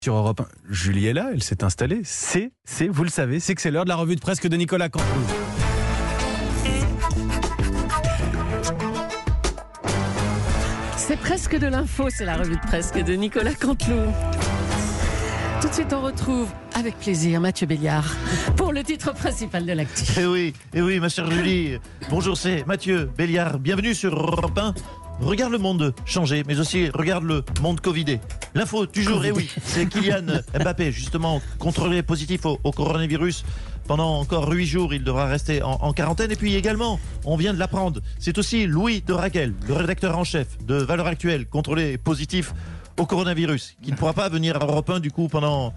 Sur Europe 1, Julie est là, elle s'est installée. Vous le savez, c'est que c'est l'heure de la revue de presse de Nicolas Canteloup. C'est presque de l'info, c'est la revue de presse de Nicolas Canteloup. Tout de suite, on retrouve avec plaisir Mathieu Béliard pour le titre principal de l'actu. Eh oui, ma chère Julie. Bonjour, c'est Mathieu Béliard. Bienvenue sur Europe 1. Regarde le monde changer, mais aussi regarde le monde covidé. L'info du jour, c'est Kylian Mbappé, justement contrôlé positif au coronavirus. Pendant encore 8 jours, il devra rester en quarantaine. Et puis également, on vient de l'apprendre, c'est aussi Louis de Raquel, le rédacteur en chef de Valeurs Actuelles, contrôlé positif au coronavirus, qui ne pourra pas venir à Europe 1 du coup pendant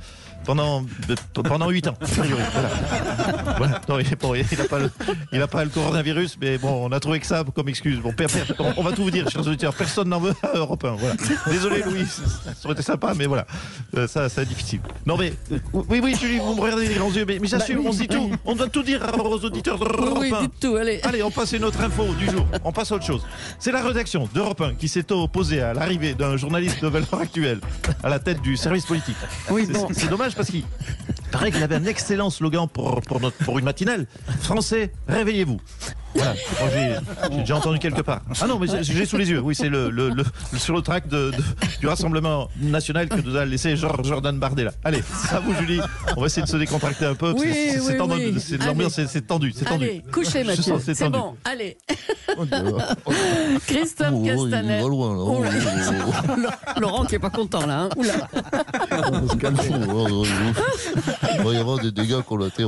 8 ans. Voilà. Non, il n'a pas le coronavirus, mais bon, on a trouvé que ça comme excuse. Bon, on va tout vous dire, chers auditeurs. Personne n'en veut à Europe 1. Voilà. Désolé, Louis, ça aurait été sympa, mais voilà, ça c'est difficile. Non, mais oui, Julie, vous me regardez les grands yeux, mais j'assume, on dit tout. On doit tout dire aux auditeurs d'Europe 1. Oui, dites tout, allez. Allez, on passe à une autre info du jour. On passe à autre chose. C'est la rédaction d'Europe 1 qui s'est opposée à l'arrivée d'un journaliste de Valeurs Actuelles à la tête du service politique. Oui, bon. C'est dommage parce qu'il paraît qu'il avait un excellent slogan pour une matinale. Français, réveillez-vous. Voilà, j'ai déjà entendu quelque part. Ah non, mais j'ai sous les yeux. Oui, c'est sur le tract du Rassemblement National que nous a laissé Jordan Bardella. Allez, ça vous, Julie. On va essayer de se décontracter un peu. Oui. L'ambiance, c'est tendu. Allez, couchez, Mathieu. C'est bon, allez. Christophe Castaner. Laurent qui n'est pas content, là. Oula. On se calme. Il va y avoir des dégâts collatéraux.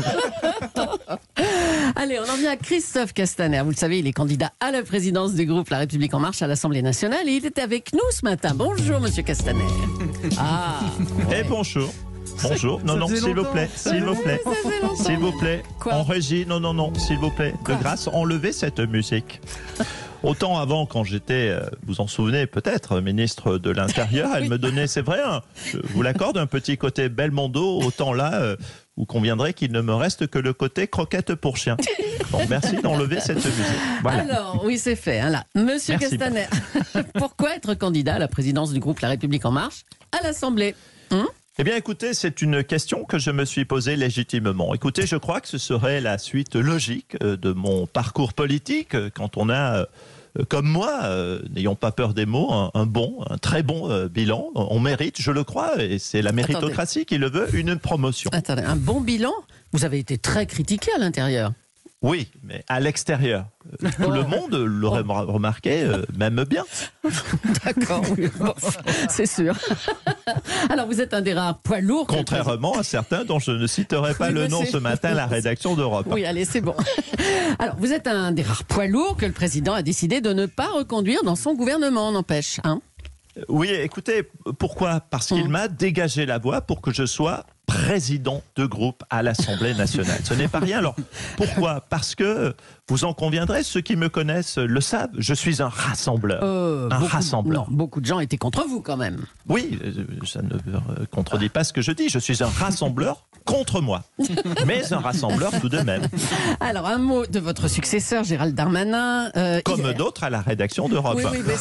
Allez, on en vient à Christophe Castaner. Vous le savez, il est candidat à la présidence du groupe La République En Marche à l'Assemblée nationale et il était avec nous ce matin. Bonjour, monsieur Castaner. Bonjour. Bonjour. Non, s'il vous plaît. S'il vous plaît. Quoi ? En régie, non, s'il vous plaît. De grâce, enlevez cette musique. Autant avant, quand j'étais, vous en souvenez peut-être, ministre de l'Intérieur, elle me donnait, c'est vrai, je vous l'accorde, un petit côté Belmondo. Autant là, vous conviendrez qu'il ne me reste que le côté croquette pour chien. Donc merci d'enlever cette musique. Voilà. Alors, oui, c'est fait. Là. Monsieur Castaner, pourquoi être candidat à la présidence du groupe La République En Marche à l'Assemblée ? Eh bien, écoutez, c'est une question que je me suis posée légitimement. Écoutez, je crois que ce serait la suite logique de mon parcours politique quand on a, comme moi, n'ayons pas peur des mots, un très bon bilan. On mérite, je le crois, et c'est la méritocratie qui le veut, une promotion. Attendez, un bon bilan ? Vous avez été très critiqué à l'intérieur. Oui, mais à l'extérieur. Tout le monde l'aurait remarqué, même bien. D'accord, oui, bon, c'est sûr. Alors, vous êtes un des rares poids lourds. Contrairement à certains dont je ne citerai pas le nom ce matin à la rédaction d'Europe. Oui, allez, c'est bon. Alors, vous êtes un des rares poids lourds que le président a décidé de ne pas reconduire dans son gouvernement, n'empêche. Oui, écoutez, pourquoi ? Parce qu'il m'a dégagé la voie pour que je sois président de groupe à l'Assemblée nationale. Ce n'est pas rien. Alors, pourquoi ? Parce que, vous en conviendrez, ceux qui me connaissent le savent, je suis un rassembleur. Rassembleur. Non, beaucoup de gens étaient contre vous quand même. Oui, ça ne contredit pas ce que je dis. Je suis un rassembleur contre moi, mais un rassembleur tout de même. Alors, un mot de votre successeur, Gérald Darmanin. Comme d'autres à la rédaction d'Europe. Oui, mais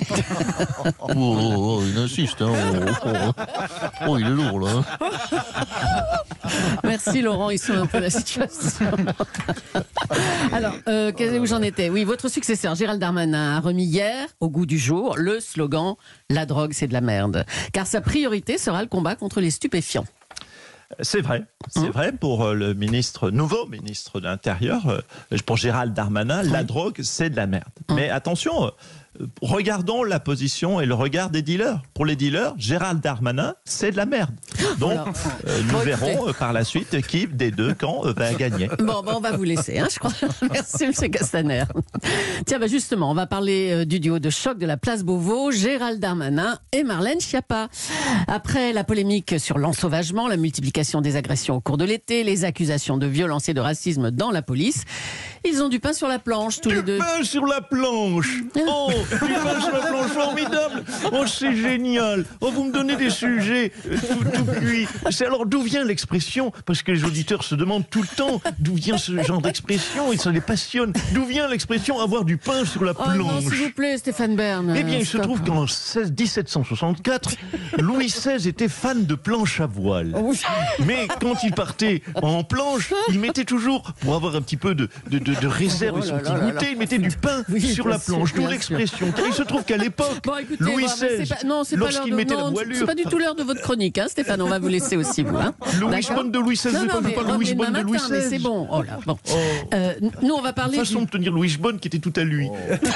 il insiste. Il est lourd, là. Merci Laurent, il sauve un peu la situation. Alors, où j'en étais ? Oui, votre successeur Gérald Darmanin a remis hier, au goût du jour, le slogan « La drogue, c'est de la merde ». Car sa priorité sera le combat contre les stupéfiants. C'est vrai pour le nouveau ministre de l'Intérieur, pour Gérald Darmanin, la drogue, c'est de la merde. Mais attention, regardons la position et le regard des dealers. Pour les dealers, Gérald Darmanin, c'est de la merde. Donc, nous verrons par la suite qui des deux camps va gagner. Bon, on va vous laisser, je crois. Merci, M. Castaner. Tiens, justement, on va parler du duo de choc de la place Beauvau, Gérald Darmanin et Marlène Schiappa. Après la polémique sur l'ensauvagement, la multiplication des agressions au cours de l'été, les accusations de violence et de racisme dans la police, ils ont du pain sur la planche, tous les deux. Du pain sur la planche. Oh, du pain sur la planche, formidable. Oh, c'est génial. Oh, vous me donnez des sujets tout Oui. Alors d'où vient l'expression? Parce que les auditeurs se demandent tout le temps d'où vient ce genre d'expression et ça les passionne. D'où vient l'expression avoir du pain sur la Oh non, planche? s'il vous plaît, Stéphane Bern. Eh bien, il se trouve qu'en 1764, Louis XVI était fan de planche à voile. Mais quand il partait en planche, il mettait toujours, pour avoir un petit peu de réserve et son petit goûter, il mettait du pain sur la planche. D'où l'expression. Car il se trouve qu'à l'époque, Bon, écoutez, Louis c'est XVI, pas- non, c'est pas l'heure lorsqu'il de- mettait la non, voilure... c'est pas du tout l'heure de votre chronique, hein, Stéphane. On va vous laisser aussi, vous. Hein. Louis D'accord. Bonne de Louis XVI, Non, c'est non, pas mais Louis revenez Bonne de demain Louis matin, mais XVI. c'est bon. Oh là, bon. Nous, on va parler. Façon de tenir Louis Bonne qui était tout à lui.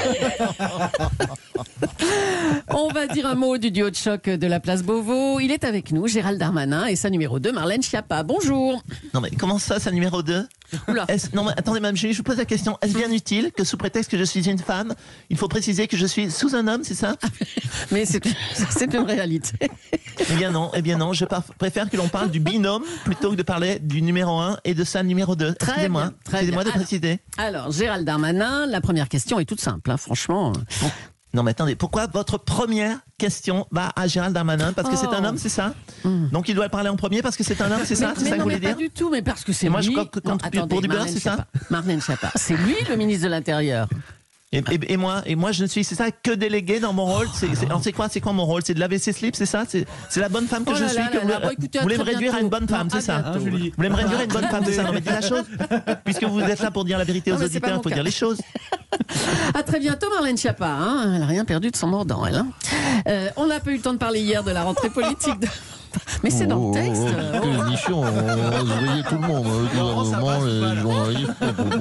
On va dire un mot du duo de choc de la place Beauvau. Il est avec nous, Gérald Darmanin, et sa numéro 2, Marlène Schiappa. Bonjour. Non mais comment ça, c'est numéro 2? Oula. Non mais attendez Mme Julie, je vous pose la question. Est-ce bien utile que sous prétexte que je suis une femme, il faut préciser que je suis sous un homme, c'est ça? Mais c'est une réalité. Eh bien non, je préfère que l'on parle du binôme plutôt que de parler du numéro 1 et de sa numéro 2. Très Excusez-moi, bien, très excusez-moi de bien. préciser. Alors, Gérald Darmanin, la première question est toute simple, hein, franchement. Non mais attendez, pourquoi votre première question va à Gérald Darmanin? Parce que c'est un homme, c'est ça? Donc il doit parler en premier parce que c'est un homme, c'est ça? C'est ça que non, vous mais voulez pas dire? du tout, mais parce que c'est Et moi, lui. je compte Non, pour attendez, du beurre, Marlène c'est ça? Schiappa. Marlène Schiappa. C'est lui le ministre de l'Intérieur. Et moi, je ne suis, c'est ça, que délégué dans mon rôle. C'est quoi mon rôle? C'est de laver ses slips, c'est ça? C'est la bonne femme que Oh je là suis? là que là vous, là, bon, écoutez, à vous voulez me très réduire à une bonne bientôt. femme, Non, c'est à ça? bientôt. Vous voulez me réduire à une bonne femme, c'est ça? Non, mais dites la chose. Puisque vous êtes là pour dire la vérité aux Non, mais c'est pas auditeurs, mon il faut cas. dire les choses. À très bientôt, Marlène Schiappa. Hein. Elle n'a rien perdu de son mordant, elle. Hein. On n'a pas eu le temps de parler hier de la rentrée politique. Mais c'est dans le texte. Quelle émission, on va se veiller tout le monde, le gouvernement, les journalistes.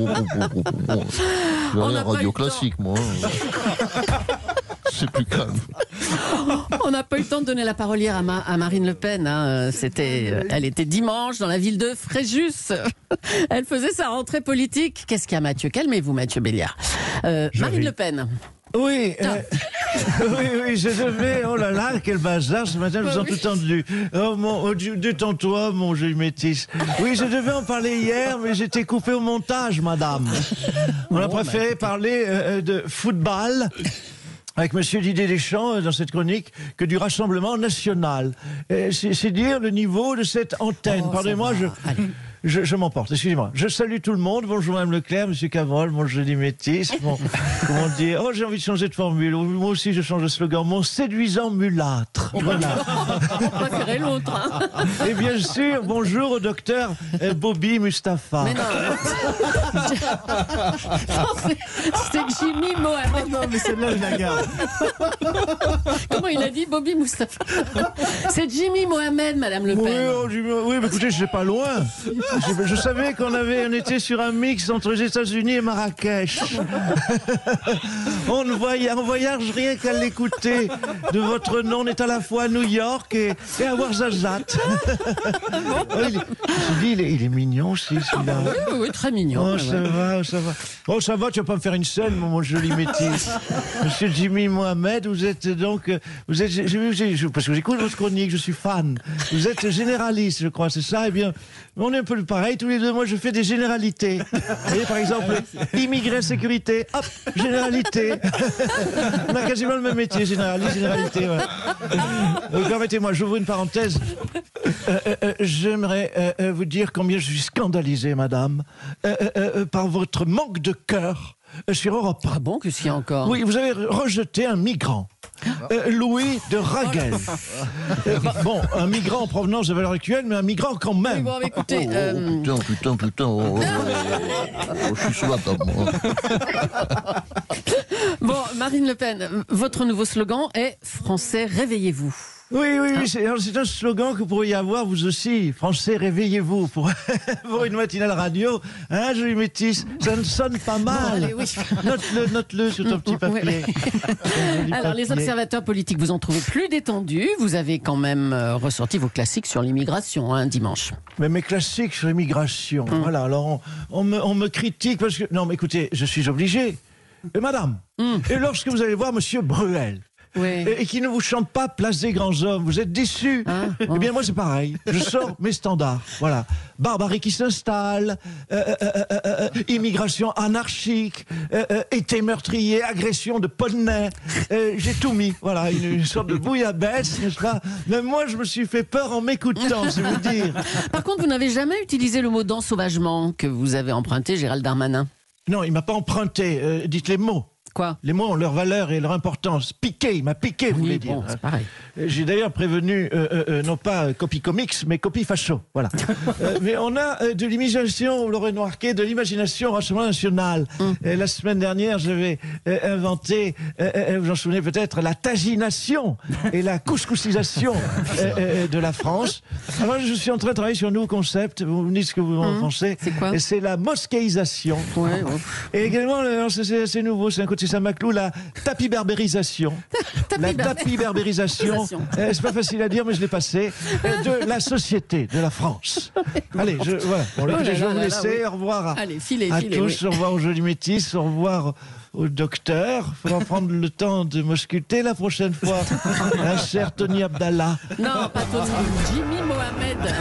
J'ai On n'a l'air pas eu radio le temps. classique, moi. C'est plus calme. On n'a pas eu le temps de donner la parole hier à Marine Le Pen. Hein. Elle était dimanche dans la ville de Fréjus. Elle faisait sa rentrée politique. Qu'est-ce qu'il y a, Mathieu? Calmez-vous, Mathieu Béliard. Marine Le Pen. Oui, oui, je devais. Oh là là, quel bazar ce matin, je vous ai tout entendu. Détends-toi, mon jeu métis. Oui, je devais en parler hier, mais j'étais coupé au montage, madame. On a préféré parler de football avec Monsieur Didier Deschamps dans cette chronique que du Rassemblement national. C'est dire le niveau de cette antenne. Oh, Pardonnez-moi, je m'emporte, excusez-moi. Je salue tout le monde. Bonjour Mme Leclerc, Monsieur Cavrol, mon joli métis. Comment dire? Oh, j'ai envie de changer de formule. Moi aussi, je change de slogan. Mon séduisant mulâtre. Voilà. On préférait l'autre. Hein. Et bien sûr, bonjour au docteur Bobby Mustapha. Mais non. C'est Jimmy Mohamed. Non, mais celle-là, je la garde. Comment il a dit, Bobby Moustapha? C'est Jimmy Mohamed, Madame Le Oui, Pen. oui, mais écoutez, je sais pas loin. Je savais on était sur un mix entre les États-Unis et Marrakech. On voyage rien qu'à l'écouter. De votre nom, on est à la fois à New York et à Ouarzazate. Il est mignon aussi, celui-là. Oui, très mignon. Oh, ça va, ça va. Oh, ça va, tu vas pas me faire une scène, mon joli métis. Monsieur Jimmy Mohamed, vous êtes donc... parce que j'écoute votre chronique, je suis fan. Vous êtes généraliste, je crois, c'est ça? Eh bien, on est un peu pareil, tous les deux. Moi, je fais des généralités. Vous voyez, par exemple, immigré, sécurité, hop, généralité. On a quasiment le même métier, généraliste, généralité. Ouais. Permettez-moi, j'ouvre une parenthèse. J'aimerais vous dire combien je suis scandalisé, madame, par votre manque de cœur sur Europe 1. Ah bon, qu'est-ce qu'il y a encore? Oui, vous avez rejeté un migrant. Louis de Raguel. Bon, un migrant en provenance de valeur actuelle, mais un migrant quand Oui, même. bon, écoutez, Putain. Je suis sous la table, moi. bon, Marine Le Pen, votre nouveau slogan est « Français, réveillez-vous ». Oui, c'est un slogan que vous pourriez avoir, vous aussi. Français, réveillez-vous. Pour une matinale radio, hein, joli métis, ça ne sonne pas mal. allez, oui. Note-le sur ton petit papier. Alors, les observateurs politiques vous ont trouvé plus détendu. Vous avez quand même ressorti vos classiques sur l'immigration, hein, dimanche. Mais mes classiques sur l'immigration, voilà, alors on me critique parce que... Non, mais écoutez, je suis obligé. Madame, et lorsque vous allez voir Monsieur Bruel, Oui. et qui ne vous chante pas Place des grands hommes. Vous êtes déçus. bon. Eh bien, moi, c'est pareil. Je sors mes standards. Voilà. Barbarie qui s'installe, immigration anarchique, été meurtrier, agression de poney. J'ai tout mis. Voilà, une sorte de bouillabaisse, n'est-ce pas? Même moi, je me suis fait peur en m'écoutant, c'est vous dire. Par contre, vous n'avez jamais utilisé le mot d'ensauvagement que vous avez emprunté, Gérald Darmanin. Non, il m'a pas emprunté. Dites les mots. Quoi? Les mots ont leur valeur et leur importance. Piqué, il m'a piqué, vous voulez dire. Bon, c'est pareil. J'ai d'ailleurs prévenu, non pas copie comics, mais copie facho. Voilà. Mais on a de l'imagination, vous l'aurez remarqué, de l'imagination au Rassemblement national. La semaine dernière, j'avais inventé, vous en souvenez peut-être, la tagination et la couscousisation de la France. Alors, je suis en train de travailler sur un nouveau concept. Vous me dites ce que vous en pensez. C'est quoi? C'est la mosquéisation. Ouais, ouais. Et également, c'est assez nouveau, c'est un côté Saint-Maclou, la tapiberbérisation. La tapiberbérisation, c'est pas facile à dire, mais je l'ai passé, de la société, de la France. Allez, voilà. Bon, écoutez, je vais vous laisser. Oui. Au revoir à Allez, tous, oui. au revoir aux Jolis Métis, au revoir au docteur. Il faudra prendre le temps de m'ausculter la prochaine fois. Un cher Tony Abdallah. Non, pas Tony, Jimmy Mohamed.